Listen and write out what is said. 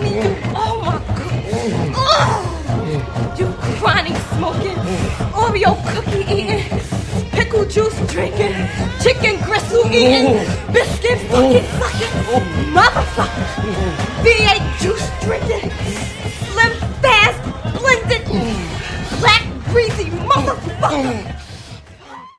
Oh my God. You chronic smoking, Oreo cookie eating, pickle juice drinking, chicken gristle eating, biscuit fucking sucking, motherfucker. V8 juice drinking, slim fast blended, black greasy motherfucker.